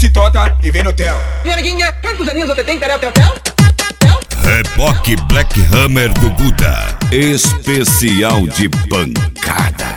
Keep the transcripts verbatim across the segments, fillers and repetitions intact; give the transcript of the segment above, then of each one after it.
desce tota e vem no tel. Minha amiguinha, quantos aninhos você tem, terel, tel, tel? Reboque Black Hammer do Buda, especial de pancada.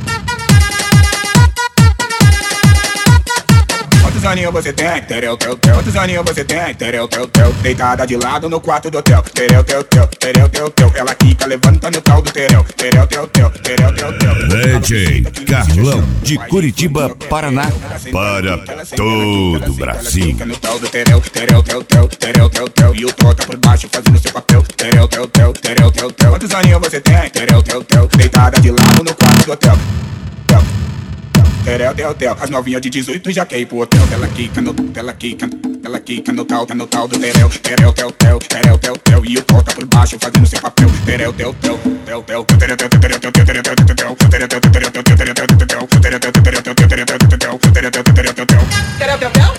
Quantos aninhos você tem? Tereu, teu, teu. Quantos aninhos você tem? Tereu, teu, teu. Deitada de lado no quarto do hotel. Tereu, teu, teu. Tereu, teu, teu. Ela quica, levanta no tal do tereu. Tereu, teu, teu. Tereu, teu, teu. D J Carlão, de Curitiba, Paraná, para todo o Brasil. No tal do tereu, tereu, teu, teu. Tereu, teu, teu. E o tota por baixo fazendo seu papel. Tereu, teu, teu. Tereu, teu, teu. Quantos aninhos você tem? Tereu, teu, teu. Deitada de lado no quarto do hotel. Terel, tel, tel. As novinhas de dezoito já quer ir pro hotel. Ela quica no, ela quica, ela quica no tal, tá no tal do terel. Terel, tel, tel, terel, tel, tel. E o tota por baixo fazendo seu papel. Terel, tel, tel, tel, tel. Terel, tel, terel, tel, terel, tel, terel, tel, terel, tel, terel, tel, terel, tel, terel, tel, terel, tel, terel, tel, terel, tel, terel, tel, terel, tel, terel, tel, terel, tel, tel. Terel, tel, tel.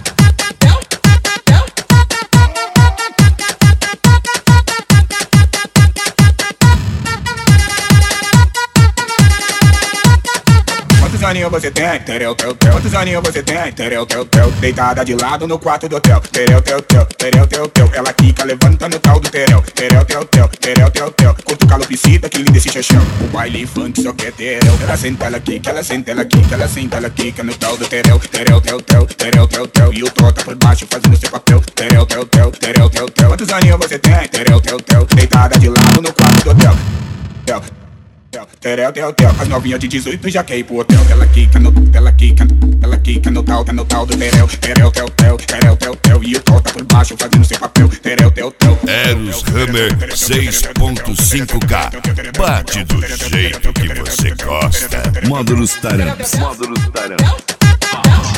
Quantos aninhos você tem? Tereu, teu, teu. Quantos aninhos você tem? Tereu, teu, teu. Deitada de lado no quarto do hotel. Tereu, teu, teu. Tereu, teu, teu. Ela quica, levanta no tal do tereu. Tereu, teu, teu. Tereu, teu, teu. Curto calopsita, que lindo esse chachão. O baile funk só quer tereu. Ela senta, ela quica, ela senta, ela quica, ela senta, ela quica no tal do tereu. Tereu, teu, teu. Tereu, teu, teu. E o tota por baixo fazendo seu papel. Tereu, teu, teu. Tereu, teu, teu. Quantos aninhos você tem? Tereu, teu, teu. Deitada de lado no quarto do hotel. Teu. Terel, tel, tel. As novinhas de dezoito já quer ir pro hotel. Ela quica no, ela quica, ela quica no tal, tá no tal do terel. Terel, tel, tel, terel, tel, tel. E o tota por baixo fazendo seu papel. Terel, tel, tel. Eros Hammer seis ponto cinco K. Bate do jeito que você gosta. Módulos Taramps. Módulos Taramps.